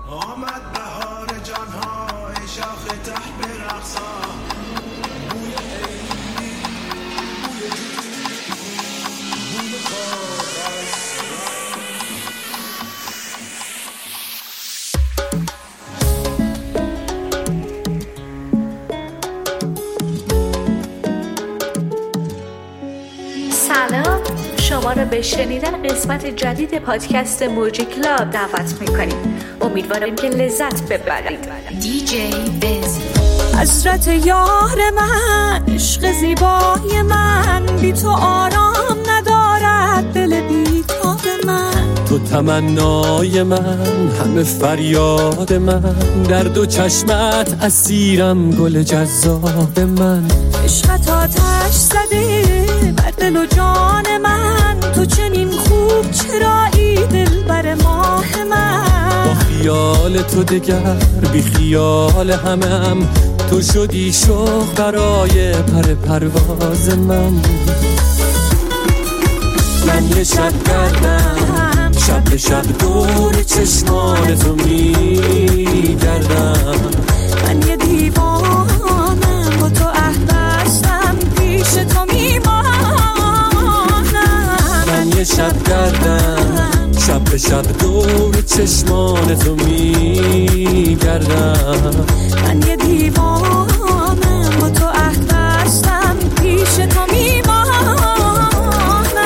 آمد بهار جانهای شاخ ته به رقصا بوی عیدی بوی سلام، شما را به شنیدن قسمت جدید پادکست موجی کلاب دعوت می‌کنیم. امیدواریم که لذت ببرید. دیجی بز حسرت یار من، عشق زیبای من، بی تو آرام ندارد دل بیتاب من. تو تمنای من، همه فریاد من، در دو چشمت اسیرم گل جذاب من. عشقت آتش زده بر دل و جان من، تو چنین خوب چرایی دل بر ماه من. با خیال تو دگر بی خیال همم، تو شدی شوق برای پرواز من. من یه شب گردم، شب به شب دور چشمان تو میگردم. من یه دیوانم، با تو عهد بستم، پیش تو میمانم. من یه شب گردم، شب به شب دور چشمان تو میگردم. من یه دیوانم، با تو عهد بستم، پیش تو میمانم.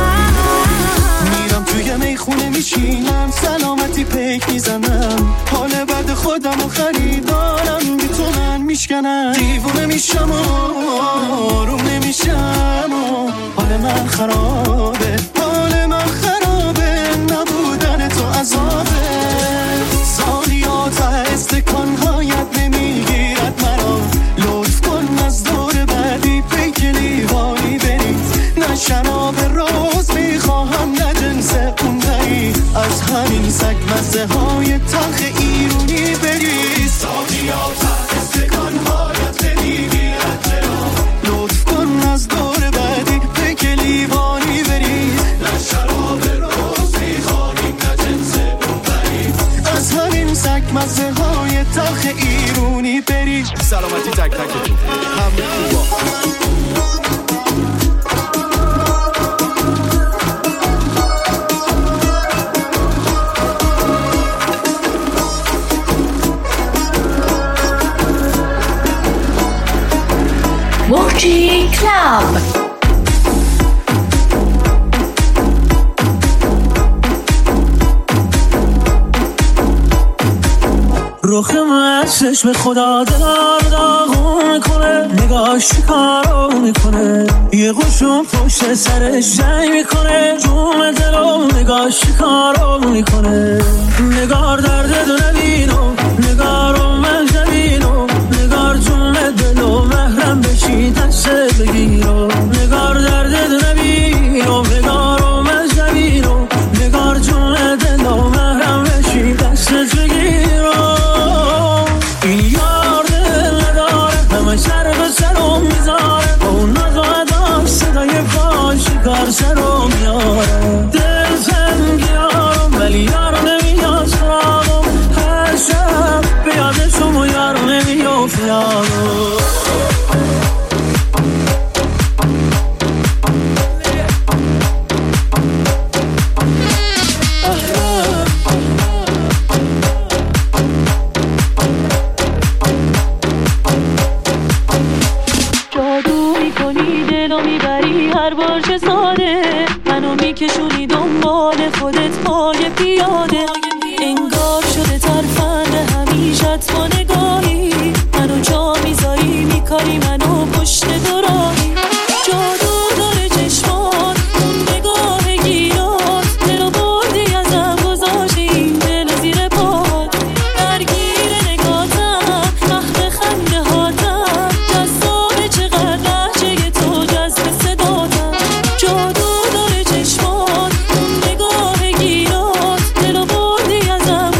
میرم توی میخونه میشینم، سلامتی پیک میزنم، حال بعد خودم و خریدارم بی تو من میشکنم. دیوونه میشم و آروم نمیشم و حال من خرابه، حال من خرابه، نبودن تو عذابه. سالیات استکانهایت نمیگیرد مرا، لطف کن از دور بعدی پیک لیوانی برید. نه شراب روز میخواهم، نه جنس اون دری، از همین سگ مزه های تلخ ایرونی برید. سالیات استکانهایت نمیگیرد مرا، لطف کن از دور بعدی پیک لیوانی برید. نه شراب روز میخواهیم، نه جنس اون دری، از همین سگ مزه های تلخ ایرونی برید. سلامتی تک تکتون، همه خوبا. موجی کلاب. رخ من چشم خدا دلار داغون میکنه، نگاهش کارو میکنه، یه قشون پشت سرش جنگ میکنه، جون دلو نگاهش کارو میکنه. نگار درد دو نبینو، نگارو من جبینو، نگار جون دلو محرم بشی دست بگیرو. نگار درد دو نبینو، نگارو من جبینو، نگار جون دلو محرم بشی دست بگیرو. این یار دل نداره، همه سر به سرم میذاره، با اون ناز و ادا صدای پای شکار سرم میاره. دل زنگیارم ولی یارو نمیاد سراغم، هر شب به یادشم و یارو نمیافت یارو. هر بار چه ساده منو میکشونی دنبال خودت پای پیاده، انگار شده ترفند همیشت با نگاهی، منو جا میذاری میکاری منو پشت دوراهی. جادو داره چشمان، اون نگاه گیرات، دلو بردی ازم گذاشتی این دل زیر پات. درگیر نگاتم، مخت خنده هاتم، جذابه چقدر لحجه تو جذب صداتم. جادو داره چشمان، اون نگاه گیرات، دلو بردی ازم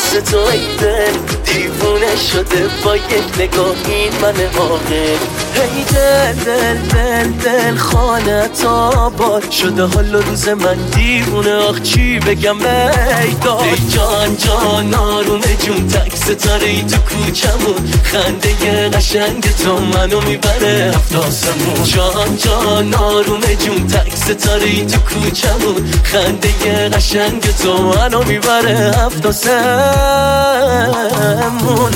عکس تو ای دل دیوونه شده با یک نگاه این من عاقل. ای دل دل دل دل خانت آباد شده حال و روز من دیوونه آخ چی بگم ای داد. ای جان جان آرومه جون تک ستاره ای تو کوچمون خنده قشنگ تو منو میبره هفت آسمون. جان جان آرومه جون تک ستاره ای تو کوچمون خنده قشنگ تو منو میبره هفت آسمون.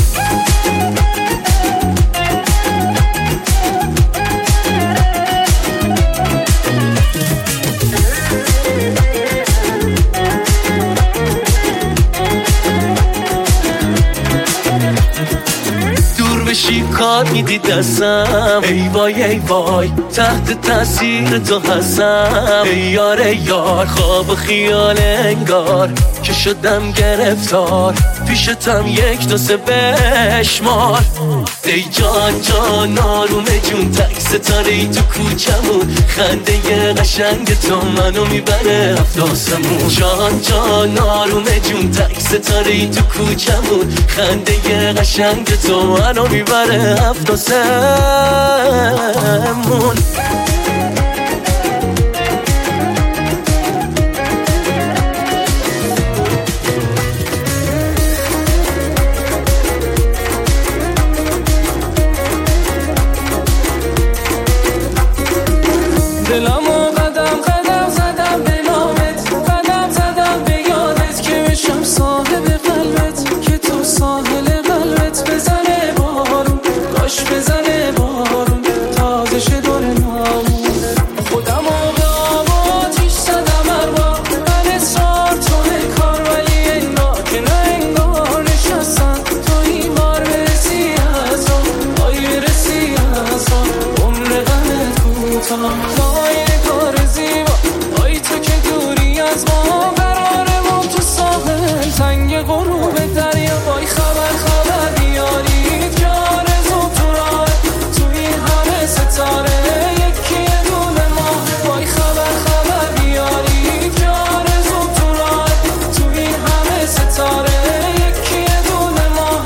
کار میدی دستم ای وای ای وای تحت تاثیر تو هستم ای یار ای یار خواب و خیال انگار که شدم گرفتار پیشتم یک دو سه بشمار. ای جان جان آرومه جون تک ستاره ای تو کوچمون خنده قشنگ تو منو میبره هفت آسمون. جان جان آرومه جون تک ستاره ای تو کوچمون خنده قشنگ تو منو میبره هفت آسمون. دلمو قدم قدم زدم به نامت قدم زدم به یادت که بشم صاحب قلبت که تو ساحل قلبت بزنه بارون باش بزنه بارون تازه شه دور نامون. خودمو به آب و آتیش زدم هر بار من اصرار توه کار ولی انگار که نه انگار نشستم تو این بار برسی از آن آی برسی از آن عمر غمت کوتاه غروب دریا وای خبر خبر بیارید که آرزو تو راه تو این همه ستاره یکی دونه ماه. وای خبر خبر بیارید که آرزو تو راه تو این همه ستاره یکی دونه ماه.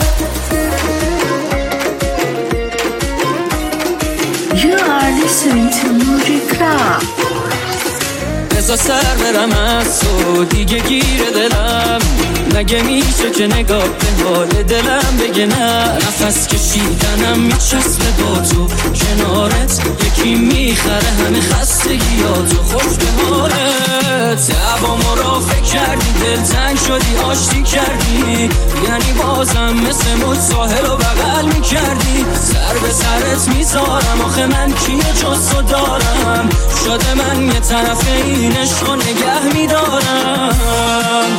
You are listening to Moody Club. بذار سر برم از تو دیگه گیر دلم مگه میشه که نگاه به حال دلم بگه نه. نفس کشیدنم میچسبه با تو کنارت یکی میخره همه خستگیاتو خوش به حالت. دعوامو را فکر کردی دل تنگ شدی آشتی کردی یعنی بازم مثل موج ساحل رو بغل میکردی. سر به سرت میذارم آخه من کیه جز تو دارم شده من یه طرف این عشق رو نگه میدارم.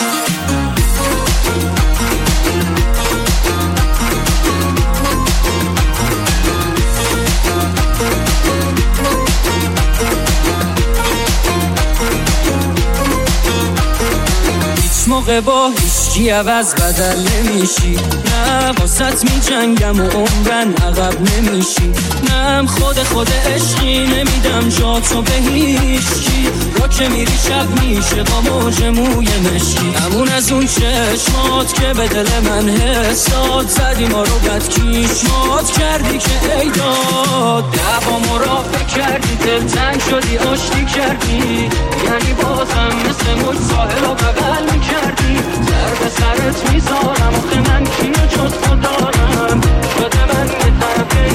موقع با هیچکی عوض بدل نمیشی نه واسط میجنگم و عمرن عقب نمیشی نه خود عشقی نمیدم جا تو به هیچکی را که میری شب میشه با موج موی مشکی. همون از اون چشمات که به دل من حساد زدی ما رو بد کیشمات کردی که ای داد. دعوامو را فکر کردی دل تنگ شدی آشتی کردی یعنی بازم مثل موج ساحل رو بغل میکردی. سر به سرت میذارم آخه من کیه جز تو دارم شده من یه طرفه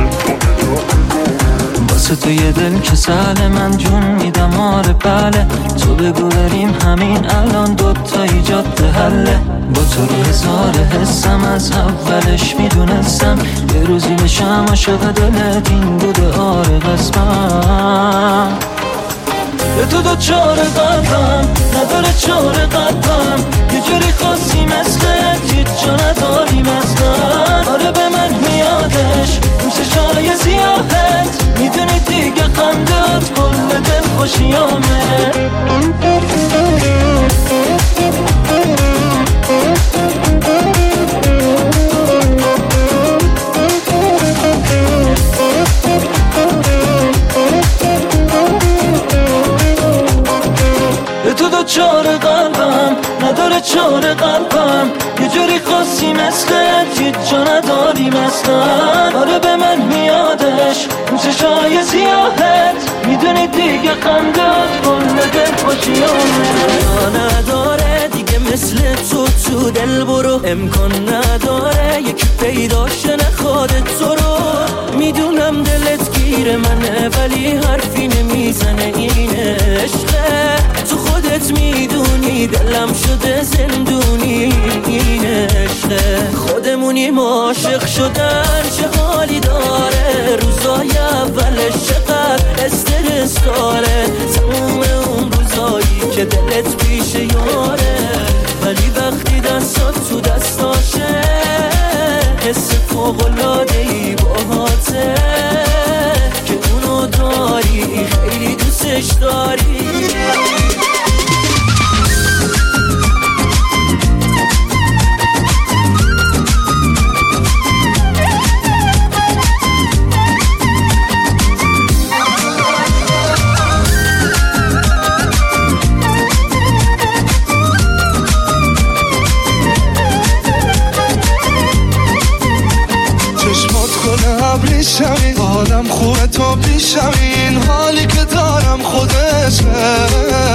واسه تو یه دل که سهل من جون میدم آره بله تو بگو بریم همین الان دوتا ایجاد حله. با تو رو هزار حسم از اولش میدونستم یه روزی بشم عاشق دلت این بوده آره قسمم. به تو دو چاره قلبم نداره چاره قلبم یه جوری خاصی مثلت هیچ جا نداری مثلت. آره به من میادش اون چشای زیاهت میدونی دیگه خندت کل دل خوشیامه. تو دو چاره قلبم نداره چاره قلبم خاصی مثلت هیچ جا نداری مثلا. آره به من میادش اون چشای سیاهت، میدونی دیگه قندت کل دل خوشیانه نداره دیگه مثل تو دل برو. امکان نداره یکی پیداش نخواد تو رو. میدونم دلت گیر منه ولی حرفی نمیزنه این عشقه. تو خودت میدونی دلم شده زندونی این عشقه. خودمونیم عاشق شدن چه حالی داره. روزای اولش چقدر استرس داره. تموم اون روزایی که دلت پیش یاره، ولی وقتی دستات تو دستاشه حس فوق‌العاده‌ای باهاته که اونو داری خیلی دوستش داری. حالم خوبه تو پیشم، این حالی که دارم خودشه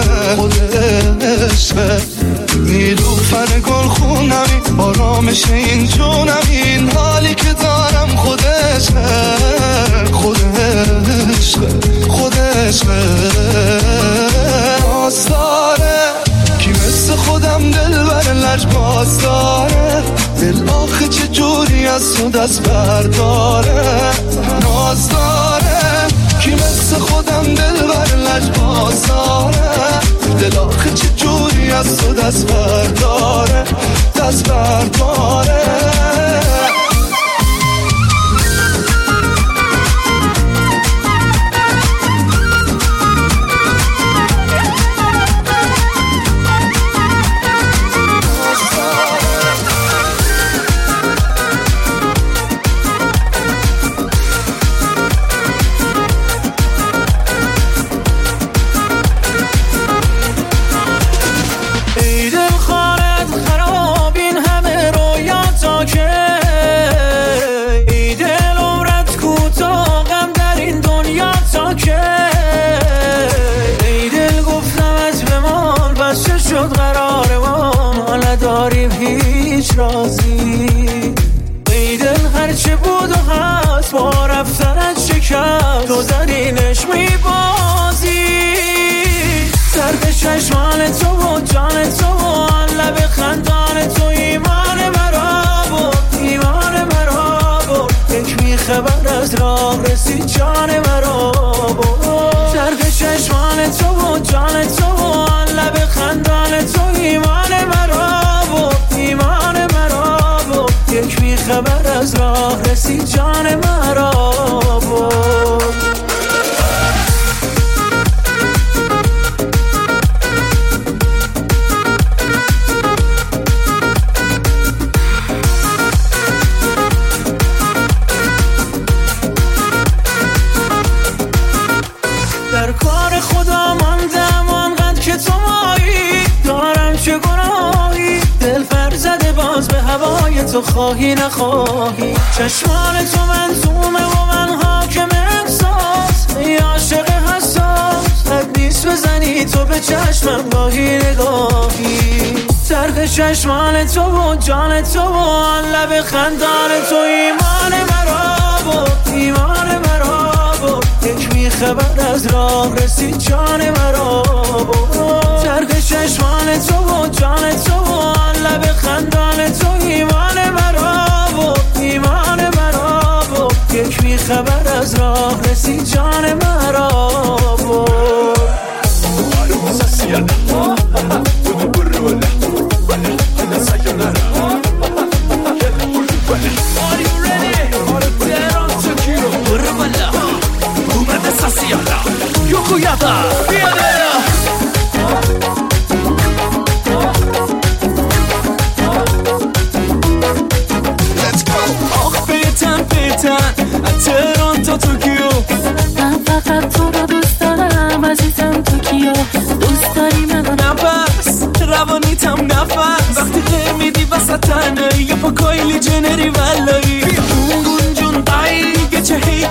نیلوفر گل خونمی آرامش این جونم، این حالی که دارم خودشه ناز داره کی مثل خودم دل بر لج باز داره. دل آخه چه جوری از تو دست برداره. ناز داره کی مثل خودم دل بر لج باز داره. دل آخه چه جوری از تو دست برداره. رازی ای دل هرچه بود و هست با رفتنت شکست، تو زدینش میبازی. درد چشمان تو و جان تو و آن لب خندان تو ایمان مرا بود یک میخبر از راه رسید جان مرا بود. درد چشمان تو و جان تو و آن لب خندان تو ایمان مرا بود یک میخبر از راه رسید جان مرا بود. در کار خدا ماندم آنقدر که تو مایی، دارم چه گناهی دل فر زده باز به هوای تو خواهی نخواهی. چشمان تو منظومه و من حاکم احساس، ای عاشق حساس حد نیست بزنی تو به چشمم گاهی نگاهی. طرح چشمان تو و جان تو و آن لب خندان تو ایمان مرا بود یک میخبر از راه رسید جان مرا بود. طرح چشمان تو و جان تو و آن لب خندان تو ایمان مرا بود یک میخبر از راه رسید جان مرا بود. تهران تا توکیو من فقط تو رو دوست دارم عزیزم توکیو دوست داری منو نفس روانیتم نفس وقتی که میدی وسط تنه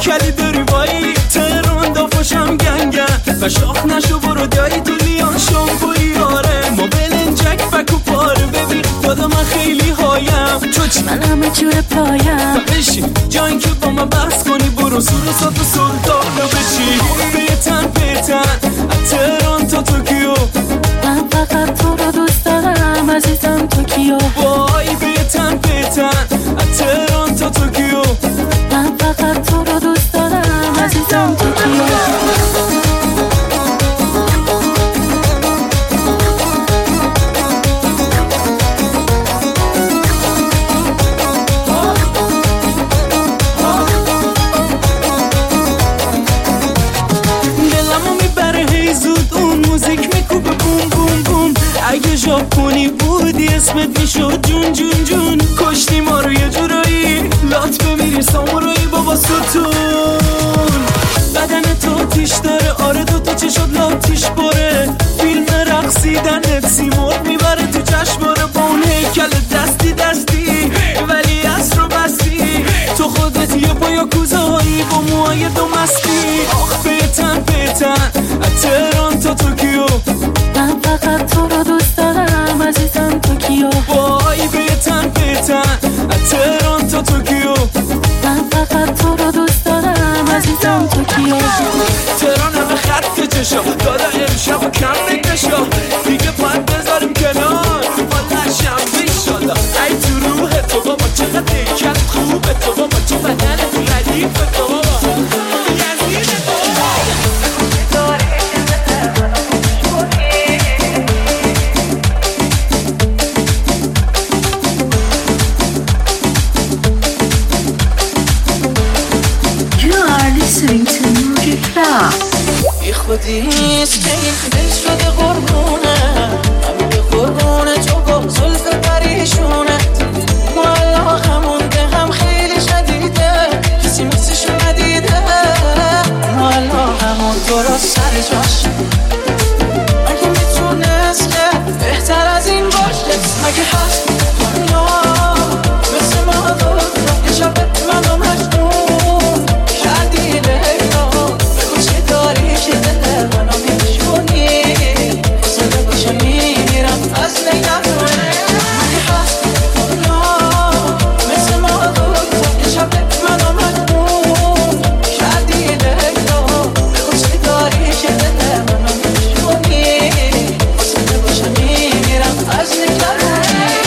هیکلی داری وای تهران دافاشم گنگن و شاخ نشو برو دایی تو لیان شامپوی آره ما بلنجک فکو پاره ببین دادا من خیلی هایم تو چی؟ من همه جور پایم بشین جایی که با من بحث کنی برو سور و سات و سلطان رو بچی بیتن تهران تا توکیو من فقط تو رو دوست دارم عزیزم توکیو وای بیتن تهران تا توکیو من فقط تو رو دوست دارم عزیزم توکیو اگه ژاپنی بودی اسمت میشد جون جون جون کشتی ما رو یه جورایی لات بمیری سامورایی بابا ستون بدن تو تیش داره آره دوتا چشات لاتیش باره فیلم رقصیدنت سیمرغ میبره تو جشنواره با اون هیکل دستی ولی عصر رو بستی تو خودت یه پایا کوزهایی با موهای دو مستی آخ بیتن تهران تا توکیو من فقط تو رو دوست دارم عزیزم توکیو وای بیتن تهران تا توکیو من فقط تو رو دوست دارم عزیزم توکیو تهران همه خط چشا دادا امشب و کم نکشا دیگه باید بذاریم کنار والا شنبه ایشالله ای تو روح تو بابا چقدر هیکل خوبه تو بابا چه بدنت ردیفه تو بابا یزید بابا بی خودیست که این دل شده قربونه همین قربونه تو با زلف پریشونه والا همونده هم خیلی شدیده کسی مثلشو ندیده والا همون درست سر جاش اگه میتونست بهتر از این باشه اگه هست دنیا مثل ما دوتا یه شب منو مجنون کردی لیلا بگو چی داری که دل منو میشونی زنده باشه میمیرم از نگرونه اگه هست دنیا مثل ما دوتا یه شب منو مجنون کردی لیلا بگو چی داری که دل منو میشونی زنده باشه میمیرم از نگرونه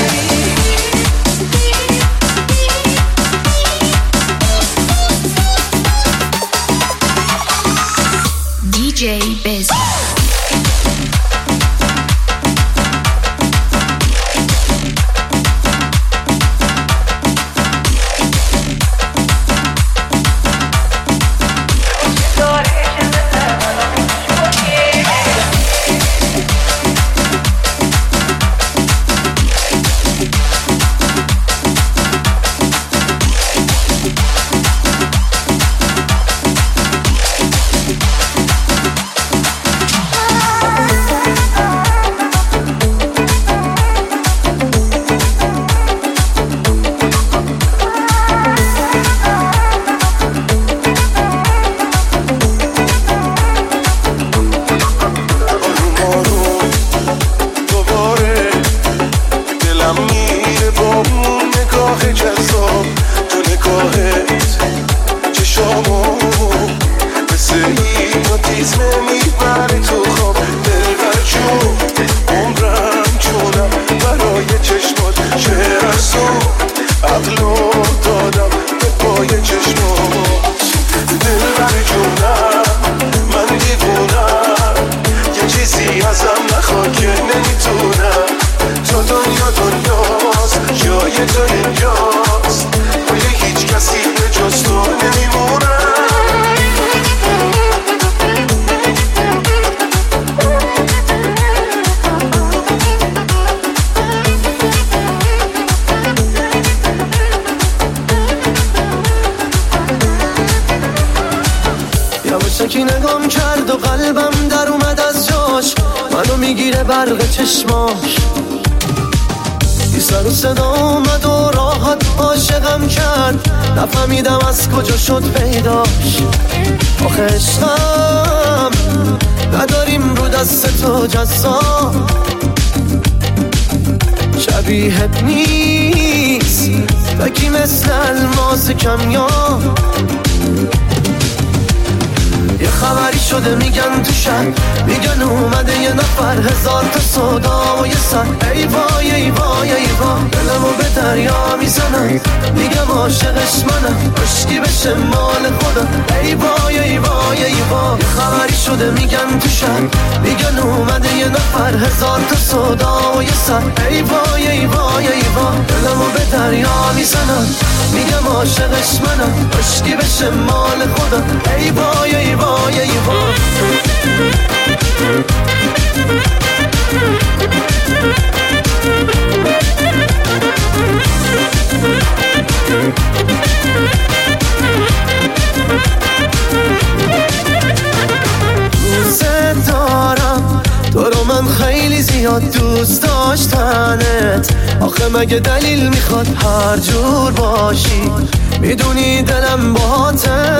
DJ Bez. یواشکی نگام کرد و قلبم در اومد از جاش منو میگیره برق چشماش بی سر و صدا اومد و راحت عاشقم کرد نفهمیدم از کجا شد پیداش. آخه عشقم نداریم رو دست تو جزا، شبیهت نیست تکی مثل الماس کمیاب. یه خبری شده میگن تو شهر، میگن اومده یه نفر، هزار تا صدا و یه سر. ای وای ای وای ای وای، دلمو به دریا میزنم، میگم عاشقش منم، عشقی بشه مال خودم. ای وای ای وای ای وای، یه خبری شده میگن تو شهر، میگن اومده یه نفر، هزار تا صدا و یه سر. ای وای ای وای ای وای، دلمو به دریا میزنم، میگم عاشقش منم، عشقی بشه مال خودم. ای وای ای وای ای وای. دوست دارم تو رو، من خیلی زیاد دوست داشتنت. آخه مگه دلیل میخواد هر جور باشی؟ میدونی دلم باته،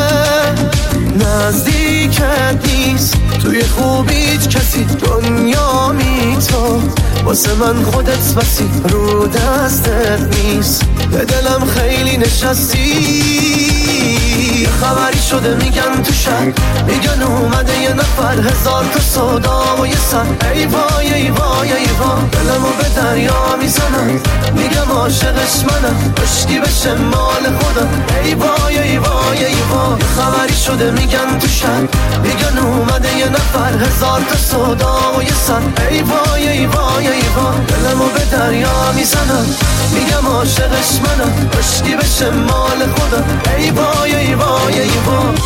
نزدیکت نیست توی خوبیت کسی، دنیا می تو واسه من خودت بسی، رو دستت نیست به دلم خیلی نشستی. خبری شده میگن تو شهر، میگن اومده یه نفر، هزار تا صدا و یه سر. ای وای ای وای ای وای، دلمو به دریا میزنم، میگم عاشقش منم، عشقی بشه مال خودم. ای وای ای وای ای وای، خبری شده میگن تو شهر، میگن اومده یه نفر، هزار تا صدا و یه سر. ای وای ای وای ای وای، دلمو به دریا میزنم، میگم عاشقش منم، عشقی بشه مال خودم. ای وای ای وای ای وای.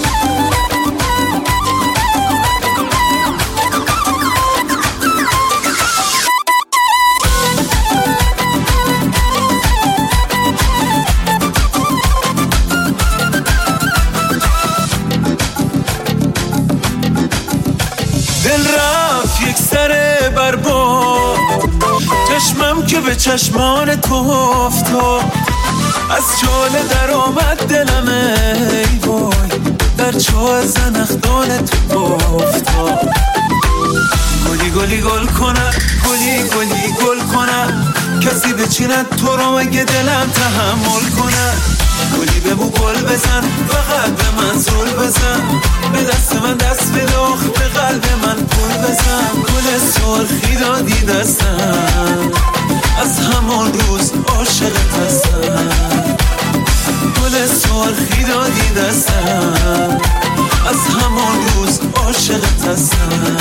چشمم که به چشمان تو افتاد، از چاله در آمد دلم ای وای، در چاه زنخدان تو افتاد. گلی گلی گل کنم، گلی گلی گل کنم، کسی بچیند تو رو مگه دلم تحمل کنم. گلی ببو گل بزن، فقط به من زل بزن، به دست من دست بده، آخ به قلب من پول بزن. گل سرخی دادی دستم، از همان روز عاشقت هستم. گل سرخی دادی دستم، از همان روز عاشقت هستم.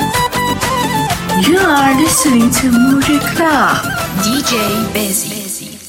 You are listening to Moody Club, DJ Bezzy.